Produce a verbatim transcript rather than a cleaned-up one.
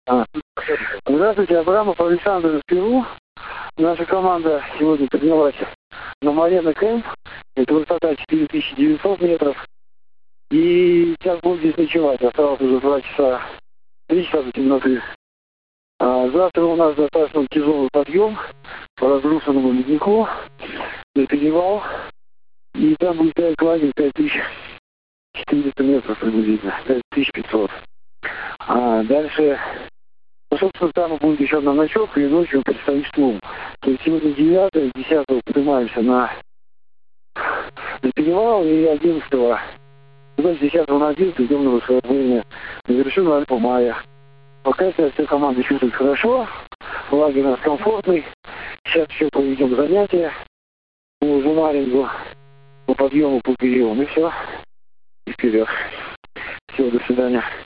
А. Здравствуйте, Абрамов Александр из Перу. Наша команда сегодня поднялась на Марена Кэмп. Это высота четыре тысячи девятьсот метров. И сейчас будем здесь ночевать. Осталось уже два часа, три часа до темноты. А завтра у нас достаточно тяжелый подъем по разрушенному леднику. Это перевал. И там будет стоять лагерь пять тысяч четыреста метров приблизительно. пять тысяч пятьсот. А дальше, ну, собственно, там будет еще одна ночевка, и ночью предстоит штурм. То есть сегодня девятого, десятого поднимаемся на, на перевал, и одиннадцатого, ну, десятого на одиннадцатого идем на восхождение на вершину Альпа Майя. Пока что вся команда чувствует хорошо, лагерь у нас комфортный. Сейчас еще проведем занятия по жумарингу, по подъему, по периоду, и все. И вперед. Всего, до свидания.